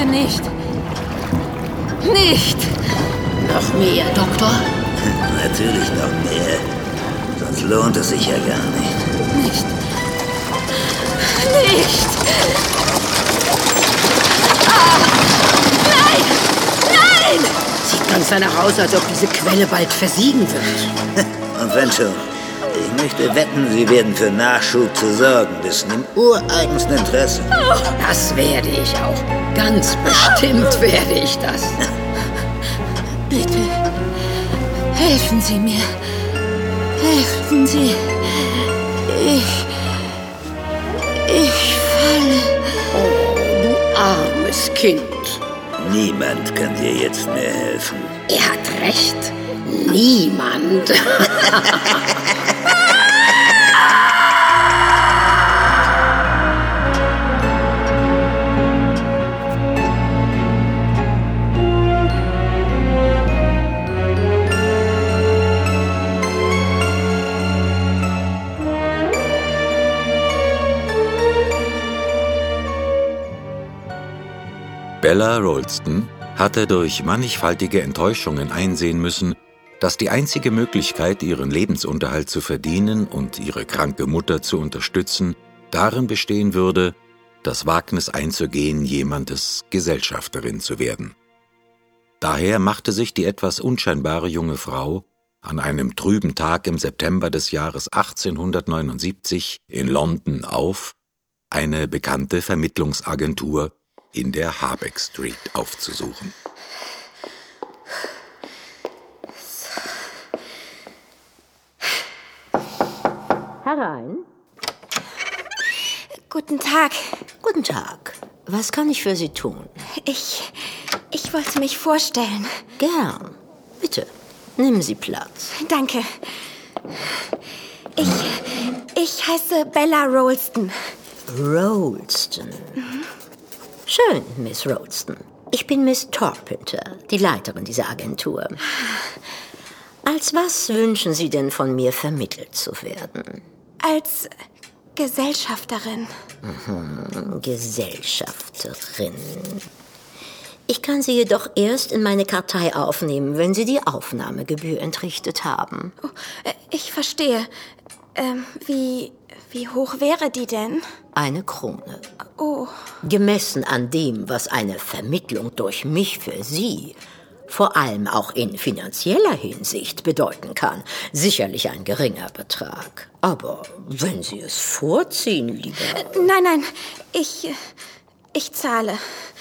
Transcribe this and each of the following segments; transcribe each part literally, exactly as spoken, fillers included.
Bitte nicht. Nicht. Noch mehr, Doktor? Natürlich noch mehr. Sonst lohnt es sich ja gar nicht. Nicht. Nicht. Ah. Nein! Nein! Sieht ganz danach aus, als ob diese Quelle bald versiegen wird. Und wenn schon. Ich möchte wetten, Sie werden für Nachschub zu sorgen wissen, im ureigensten Interesse. Das werde ich auch. Ganz bestimmt werde ich das. Bitte, helfen Sie mir. Helfen Sie. Ich... Ich falle. Oh, du armes Kind. Niemand kann dir jetzt mehr helfen. Er hat recht. Niemand. Bella Ralston hatte durch mannigfaltige Enttäuschungen einsehen müssen, dass die einzige Möglichkeit, ihren Lebensunterhalt zu verdienen und ihre kranke Mutter zu unterstützen, darin bestehen würde, das Wagnis einzugehen, jemandes Gesellschafterin zu werden. Daher machte sich die etwas unscheinbare junge Frau an einem trüben Tag im September des Jahres achtzehnhundertneunundsiebzig in London auf, eine bekannte Vermittlungsagentur in der Habeck Street aufzusuchen. Herein. Guten Tag. Guten Tag. Was kann ich für Sie tun? Ich... ich wollte mich vorstellen. Gern. Bitte, nehmen Sie Platz. Danke. Ich... ich heiße Bella Ralston. Ralston. Mhm. Schön, Miss Ralston. Ich bin Miss Torpinter, die Leiterin dieser Agentur. Als was wünschen Sie denn von mir vermittelt zu werden? Als Gesellschafterin. Mhm, Gesellschafterin. Ich kann Sie jedoch erst in meine Kartei aufnehmen, wenn Sie die Aufnahmegebühr entrichtet haben. Oh, ich verstehe. Ähm, wie... wie hoch wäre die denn? Eine Krone. Oh. Gemessen an dem, was eine Vermittlung durch mich für Sie, vor allem auch in finanzieller Hinsicht, bedeuten kann, sicherlich ein geringer Betrag. Aber wenn Sie es vorziehen, lieber... Nein, nein, ich... ich zahle.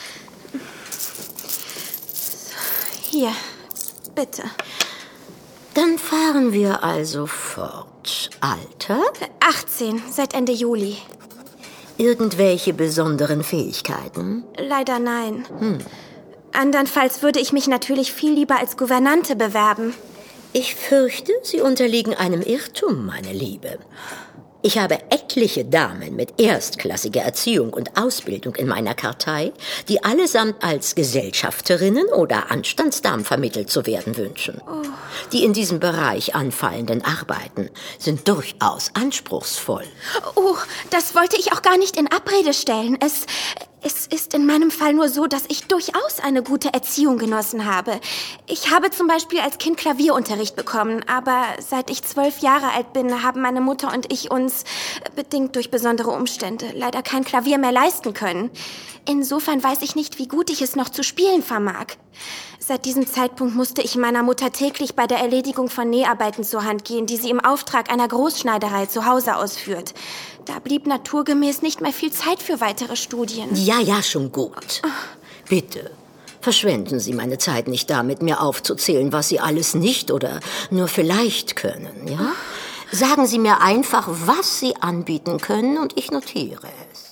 Hier, bitte. Dann fahren wir also fort. Alter? achtzehn, seit Ende Juli. Irgendwelche besonderen Fähigkeiten? Leider nein. Hm. Andernfalls würde ich mich natürlich viel lieber als Gouvernante bewerben. Ich fürchte, Sie unterliegen einem Irrtum, meine Liebe. Ich habe etliche Damen mit erstklassiger Erziehung und Ausbildung in meiner Kartei, die allesamt als Gesellschafterinnen oder Anstandsdamen vermittelt zu werden wünschen. Oh. Die in diesem Bereich anfallenden Arbeiten sind durchaus anspruchsvoll. Oh, das wollte ich auch gar nicht in Abrede stellen. Es, es ist in meinem Fall nur so, dass ich durchaus eine gute Erziehung genossen habe. Ich habe zum Beispiel als Kind Klavierunterricht bekommen, aber seit ich zwölf Jahre alt bin, haben meine Mutter und ich uns, bedingt durch besondere Umstände, leider kein Klavier mehr leisten können. Insofern weiß ich nicht, wie gut ich es noch zu spielen vermag. Seit diesem Zeitpunkt musste ich meiner Mutter täglich bei der Erledigung von Näharbeiten zur Hand gehen, die sie im Auftrag einer Großschneiderei zu Hause ausführt. Da blieb naturgemäß nicht mehr viel Zeit für weitere Studien. Ja, ja, schon gut. Bitte, verschwenden Sie meine Zeit nicht damit, mir aufzuzählen, was Sie alles nicht oder nur vielleicht können, ja? Sagen Sie mir einfach, was Sie anbieten können, und ich notiere es.